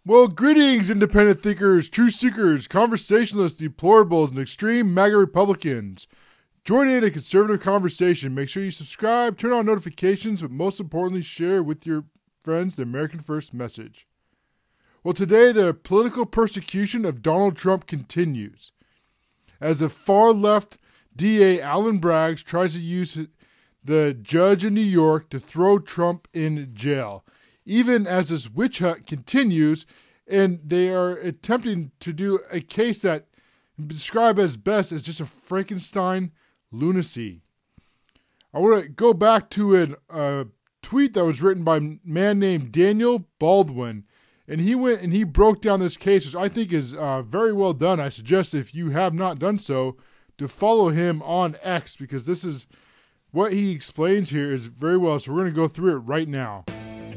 Well, greetings, independent thinkers, truth seekers, conversationalists, deplorables, and extreme MAGA Republicans. Join in a conservative conversation. Make sure you subscribe, turn on notifications, but most importantly, share with your friends the American First message. Well, today, the political persecution of Donald Trump continues, as the far-left DA Alvin Bragg tries to use the judge in New York to throw Trump in jail, even as this witch hunt continues, and they are attempting to do a case that described as best as just a Frankenstein lunacy. I want to go back to a tweet that was written by a man named Daniel Baldwin, and he went and he broke down this case, which I think is very well done. I suggest, if you have not done so, to follow him on X, because this is what he explains here is very well. So we're going to go through it right now.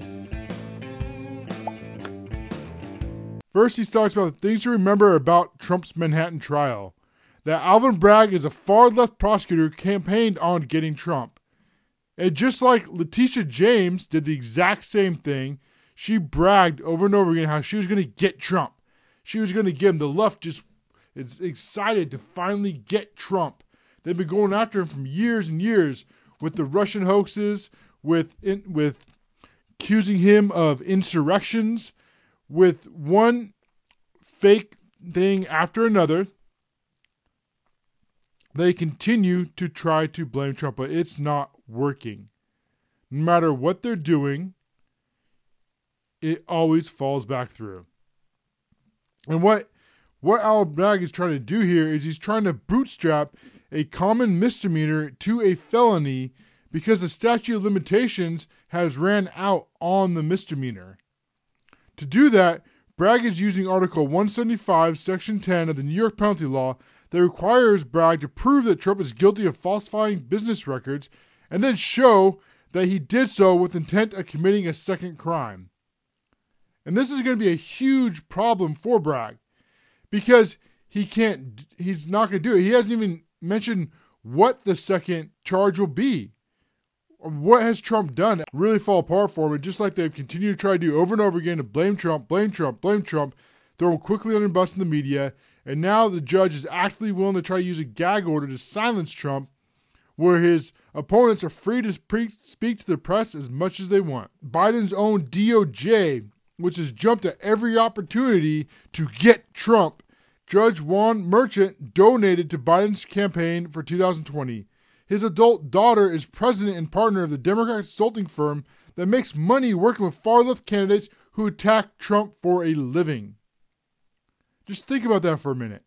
First, he talks about the things to remember about Trump's Manhattan trial. That Alvin Bragg is a far-left prosecutor who campaigned on getting Trump. And just like Letitia James did the exact same thing, she bragged over and over again how she was going to get Trump. She was going to give him. The left just is excited to finally get Trump. They've been going after him for years and years with the Russian hoaxes, with accusing him of insurrections, with one fake thing after another. They continue to try to blame Trump, but it's not working. No matter what they're doing, it always falls back through. And what Alvin Bragg is trying to do here is he's trying to bootstrap a common misdemeanor to a felony because the statute of limitations has ran out on the misdemeanor. To do that, Bragg is using Article 175, Section 10 of the New York penalty law that requires Bragg to prove that Trump is guilty of falsifying business records and then show that he did so with intent of committing a second crime. And this is going to be a huge problem for Bragg because he's not going to do it. He hasn't even mentioned what the second charge will be. What has Trump done really fall apart for him? And just like they've continued to try to do over and over again to blame Trump, throw him quickly under the bus in the media. And now the judge is actively willing to try to use a gag order to silence Trump, where his opponents are free to speak to the press as much as they want. Biden's own DOJ, which has jumped at every opportunity to get Trump, Judge Juan Merchant donated to Biden's campaign for 2020. His adult daughter is president and partner of the Democrat consulting firm that makes money working with far-left candidates who attack Trump for a living. Just think about that for a minute.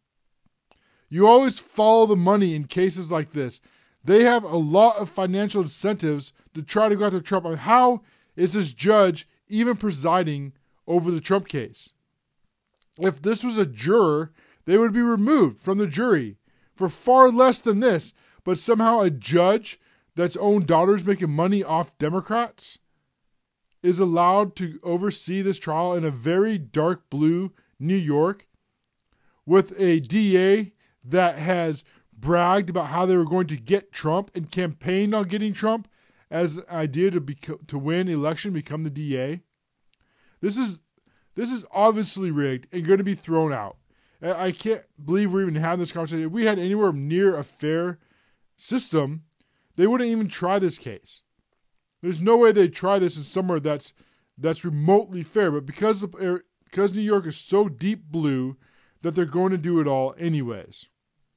You always follow the money in cases like this. They have a lot of financial incentives to try to go after Trump. I mean, how is this judge even presiding over the Trump case? If this was a juror, they would be removed from the jury for far less than this. But somehow a judge that's own daughters making money off Democrats is allowed to oversee this trial in a very dark blue New York with a DA that has bragged about how they were going to get Trump and campaigned on getting Trump as an idea to win election, become the DA. This is obviously rigged and going to be thrown out. I can't believe we're even having this conversation. If we had anywhere near a fair system, they wouldn't even try this case. There's no way they'd try this in somewhere that's remotely fair. But because New York is so deep blue, that they're going to do it all anyways.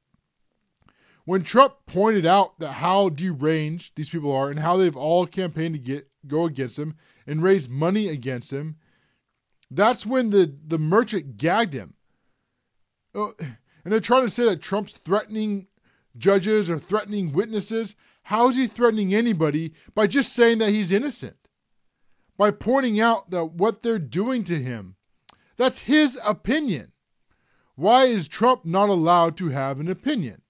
When Trump pointed out that how deranged these people are and how they've all campaigned to go against him and raise money against him, that's when the merchant gagged him. And they're trying to say that Trump's threatening judges or threatening witnesses. How is he threatening anybody? By just saying that he's innocent. By pointing out that what they're doing to him. That's his opinion. Why is Trump not allowed to have an opinion?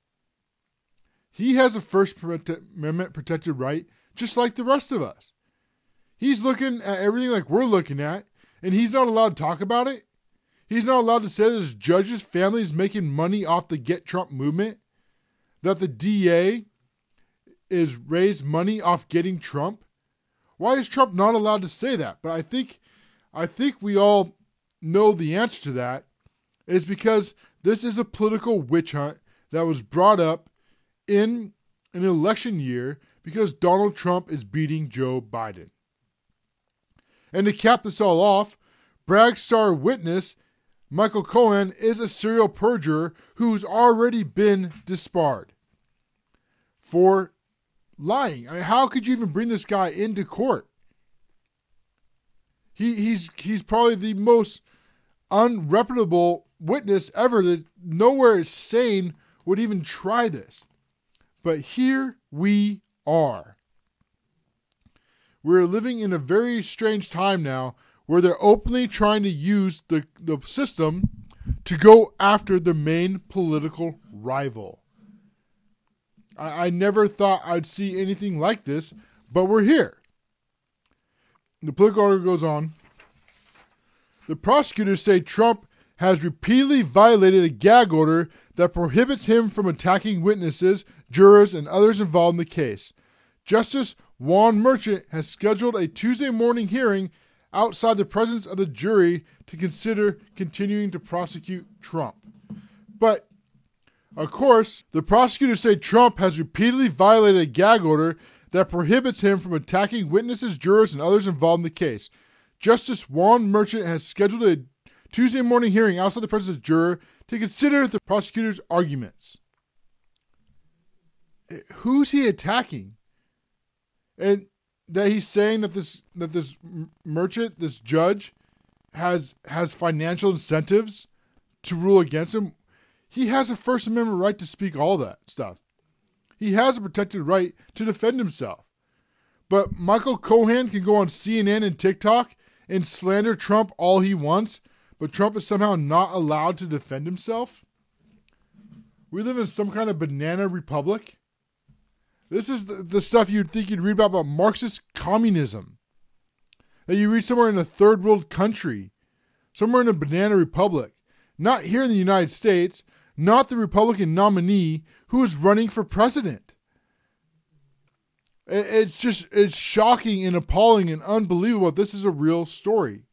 He has a First Amendment protected right, just like the rest of us. He's looking at everything like we're looking at, and he's not allowed to talk about it. He's not allowed to say that his judge's family is making money off the Get Trump movement, that the DA is raised money off getting Trump. Why is Trump not allowed to say that? But I think we all know the answer to that is because this is a political witch hunt that was brought up in an election year because Donald Trump is beating Joe Biden. And to cap this all off, Bragg's star witness Michael Cohen is a serial perjurer who's already been disbarred for lying. I mean, how could you even bring this guy into court? He's probably the most unreputable witness ever that nowhere sane would even try this. But here we are. We're living in a very strange time now where they're openly trying to use the system to go after the main political rival. I never thought I'd see anything like this, but we're here. The political article goes on. The prosecutors say Trump has repeatedly violated a gag order that prohibits him from attacking witnesses, jurors, and others involved in the case. Justice Juan Merchant has scheduled a Tuesday morning hearing outside the presence of the jury to consider continuing to prosecute Trump. But, of course, the prosecutors say Trump has repeatedly violated a gag order that prohibits him from attacking witnesses, jurors, and others involved in the case. Justice Juan Merchant has scheduled a Tuesday morning hearing outside the presence of the juror to consider the prosecutor's arguments. Who's he attacking? And that he's saying that this merchant, this judge, has financial incentives to rule against him. He has a First Amendment right to speak all that stuff. He has a protected right to defend himself. But Michael Cohen can go on CNN and TikTok and slander Trump all he wants, but Trump is somehow not allowed to defend himself? We live in some kind of banana republic. This is the stuff you'd think you'd read about Marxist communism. That you read somewhere in a third world country. Somewhere in a banana republic. Not here in the United States. Not the Republican nominee who is running for president. It's shocking and appalling and unbelievable. This is a real story.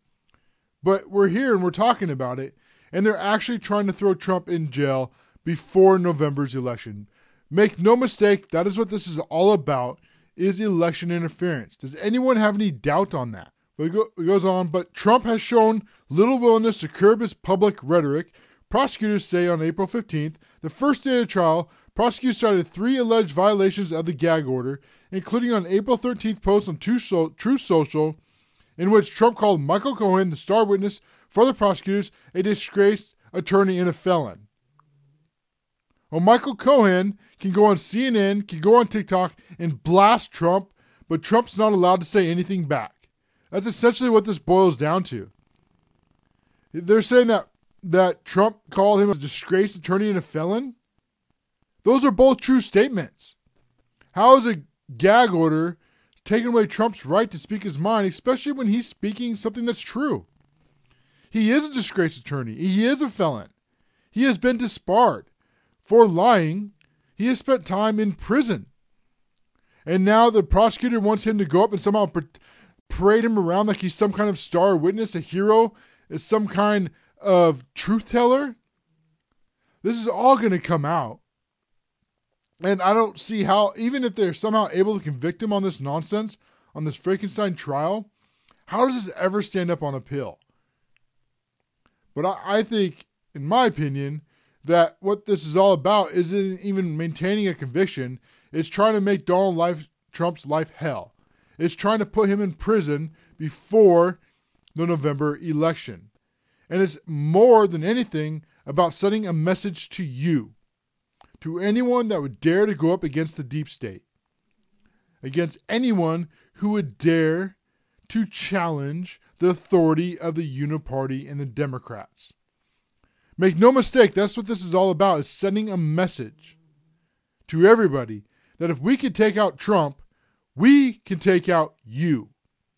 But we're here and we're talking about it. And they're actually trying to throw Trump in jail before November's election. Make no mistake, that is what this is all about, is election interference. Does anyone have any doubt on that? But it goes on, but Trump has shown little willingness to curb his public rhetoric. Prosecutors say on April 15th, the first day of the trial, prosecutors cited 3 alleged violations of the gag order, including on April 13th post on Truth Social, in which Trump called Michael Cohen, the star witness for the prosecutors, a disgraced attorney and a felon. Well, Michael Cohen can go on CNN, can go on TikTok, and blast Trump, but Trump's not allowed to say anything back. That's essentially what this boils down to. They're saying that Trump called him a disgraced attorney and a felon? Those are both true statements. How is a gag order taking away Trump's right to speak his mind, especially when he's speaking something that's true? He is a disgraced attorney. He is a felon. He has been disbarred. For lying, he has spent time in prison. And now the prosecutor wants him to go up and somehow parade him around like he's some kind of star witness, a hero, is some kind of truth teller. This is all going to come out. And I don't see how, even if they're somehow able to convict him on this nonsense, on this Frankenstein trial, how does this ever stand up on appeal? But I think, in my opinion, that what this is all about isn't even maintaining a conviction. It's trying to make Donald Trump's life hell. It's trying to put him in prison before the November election. And it's more than anything about sending a message to you, to anyone that would dare to go up against the deep state, against anyone who would dare to challenge the authority of the Uniparty and the Democrats. Make no mistake, that's what this is all about, is sending a message to everybody that if we can take out Trump, we can take out you.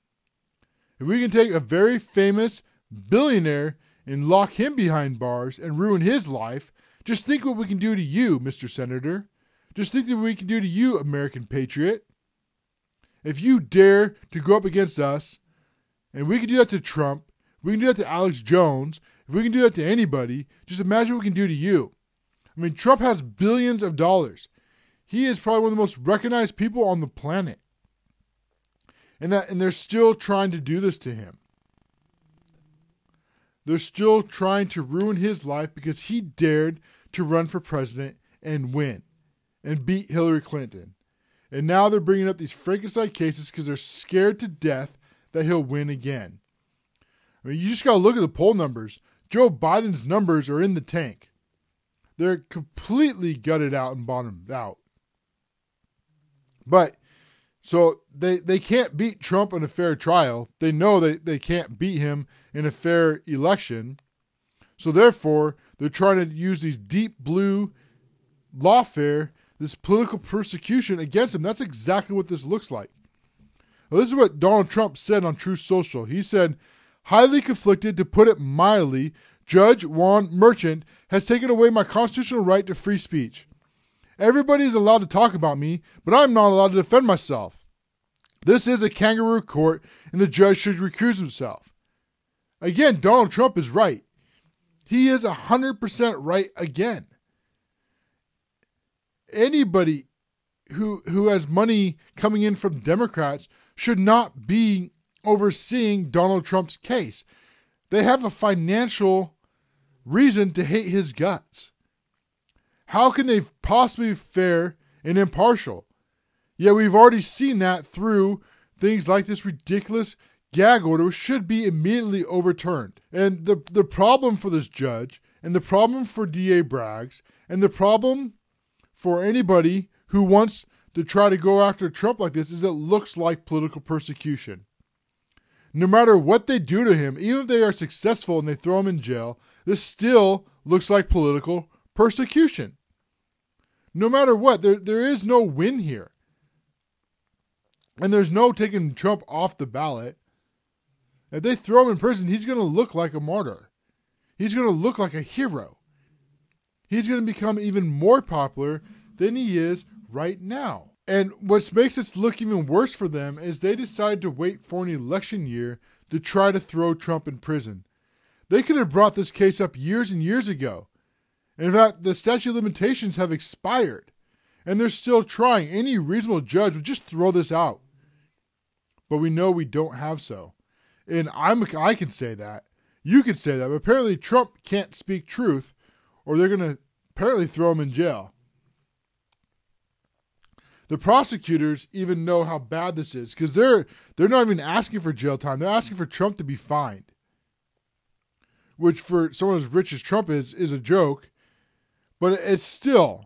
If we can take a very famous billionaire and lock him behind bars and ruin his life, just think what we can do to you, Mr. Senator. Just think what we can do to you, American patriot. If you dare to go up against us, and we can do that to Trump, If we can do that to Alex Jones, if we can do that to anybody, just imagine what we can do to you. I mean, Trump has billions of dollars. He is probably one of the most recognized people on the planet. And they're still trying to do this to him. They're still trying to ruin his life because he dared to run for president and win and beat Hillary Clinton. And now they're bringing up these Frankenstein cases because they're scared to death that he'll win again. I mean, you just got to look at the poll numbers. Joe Biden's numbers are in the tank. They're completely gutted out and bottomed out. But, so they can't beat Trump in a fair trial. They know they can't beat him in a fair election. So therefore, they're trying to use these deep blue lawfare, this political persecution against him. That's exactly what this looks like. Well, this is what Donald Trump said on Truth Social. He said, highly conflicted, to put it mildly, Judge Juan Merchant has taken away my constitutional right to free speech. Everybody is allowed to talk about me, but I'm not allowed to defend myself. This is a kangaroo court, and the judge should recuse himself. Again, Donald Trump is right. He is 100% right again. Anybody who has money coming in from Democrats should not be overseeing Donald Trump's case. They have a financial reason to hate his guts. How can they possibly be fair and impartial? Yeah, we've already seen that through things like this ridiculous gag order, which should be immediately overturned. And the problem for this judge, and the problem for DA Braggs, and the problem for anybody who wants to try to go after Trump like this is it looks like political persecution. No matter what they do to him, even if they are successful and they throw him in jail, this still looks like political persecution. No matter what, there is no win here. And there's no taking Trump off the ballot. If they throw him in prison, he's going to look like a martyr. He's going to look like a hero. He's going to become even more popular than he is right now. And what makes this look even worse for them is they decided to wait for an election year to try to throw Trump in prison. They could have brought this case up years and years ago. And in fact, the statute of limitations have expired. And they're still trying. Any reasonable judge would just throw this out. But we know we don't have so. And I can say that. You could say that. But apparently Trump can't speak truth, or they're going to apparently throw him in jail. The prosecutors even know how bad this is because they're not even asking for jail time. They're asking for Trump to be fined, which for someone as rich as Trump is a joke. But it's still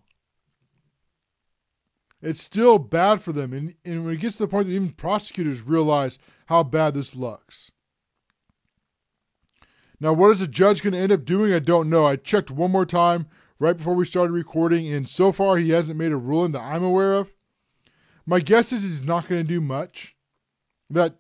bad for them. And when it gets to the point that even prosecutors realize how bad this looks. Now, what is the judge going to end up doing? I don't know. I checked one more time right before we started recording, and so far he hasn't made a ruling that I'm aware of. My guess is he's not going to do much. That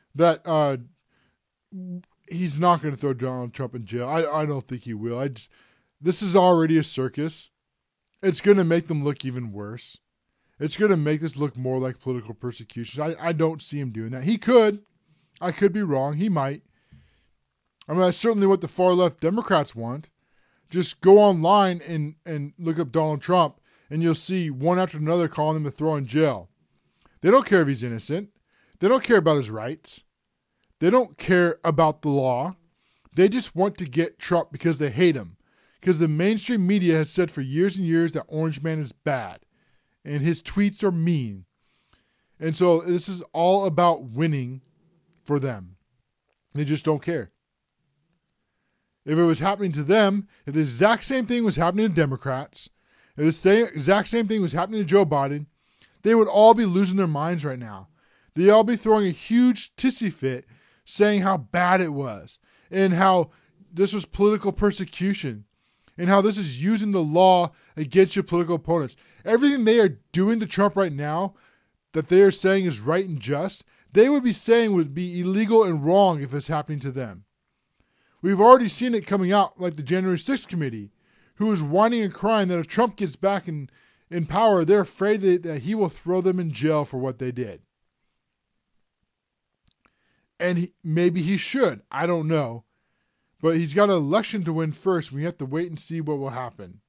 he's not going to throw Donald Trump in jail. I don't think he will. This is already a circus. It's going to make them look even worse. It's going to make this look more like political persecution. I don't see him doing that. He could. I could be wrong. He might. I mean, that's certainly what the far left Democrats want. Just go online and look up Donald Trump, and you'll see one after another calling him to throw in jail. They don't care if he's innocent. They don't care about his rights. They don't care about the law. They just want to get Trump because they hate him. Because the mainstream media has said for years and years that Orange Man is bad. And his tweets are mean. And so this is all about winning for them. They just don't care. If it was happening to them, if the exact same thing was happening to Democrats, if the exact same thing was happening to Joe Biden, they would all be losing their minds right now. They'd all be throwing a huge tissy fit saying how bad it was and how this was political persecution and how this is using the law against your political opponents. Everything they are doing to Trump right now that they are saying is right and just, they would be saying would be illegal and wrong if it's happening to them. We've already seen it coming out like the January 6th committee, who is whining and crying that if Trump gets back in power, they're afraid that he will throw them in jail for what they did. And maybe he should. I don't know. But he's got an election to win first. We have to wait and see what will happen.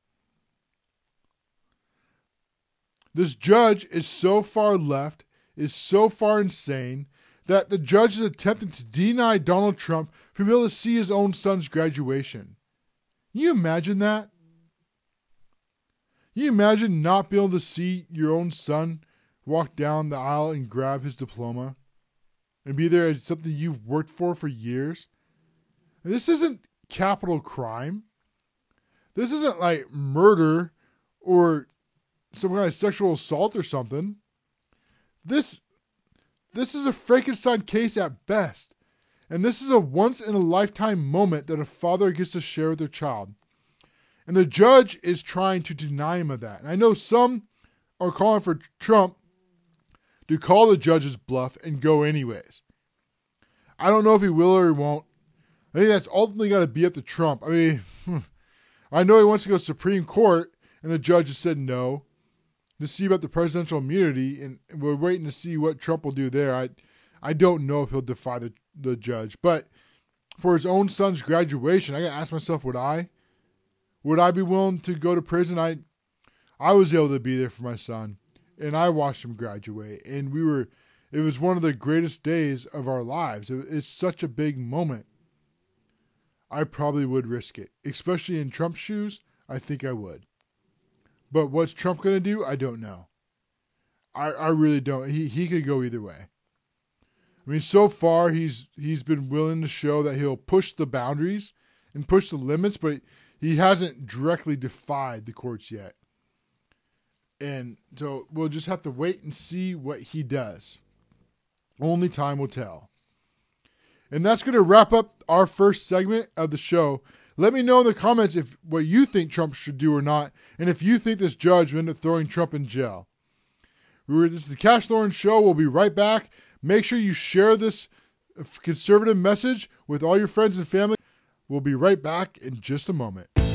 This judge is so far left, is so far insane, that the judge is attempting to deny Donald Trump from being able to see his own son's graduation. Can you imagine that? Can you imagine not being able to see your own son walk down the aisle and grab his diploma and be there as something you've worked for years? And this isn't capital crime. This isn't like murder or some kind of sexual assault or something. This is a Frankenstein case at best. And this is a once-in-a-lifetime moment that a father gets to share with their child. And the judge is trying to deny him of that. And I know some are calling for Trump to call the judge's bluff and go anyways. I don't know if he will or he won't. I think that's ultimately got to be up to Trump. I mean, I know he wants to go to Supreme Court, and the judge has said no to see about the presidential immunity, and we're waiting to see what Trump will do there. I don't know if he'll defy the judge, but for his own son's graduation, I got to ask myself, would I be willing to go to prison? I was able to be there for my son, and I watched him graduate, and it was one of the greatest days of our lives. It's such a big moment. I probably would risk it, especially in Trump's shoes. I think I would. But what's Trump going to do? I don't know. I really don't. He could go either way. I mean, so far he's been willing to show that he'll push the boundaries and push the limits, but he hasn't directly defied the courts yet. And so we'll just have to wait and see what he does. Only time will tell. And that's going to wrap up our first segment of the show. Let me know in the comments if what you think Trump should do or not, and if you think this judge will end up throwing Trump in jail. This is the Cash Lawrence Show. We'll be right back. Make sure you share this conservative message with all your friends and family. We'll be right back in just a moment.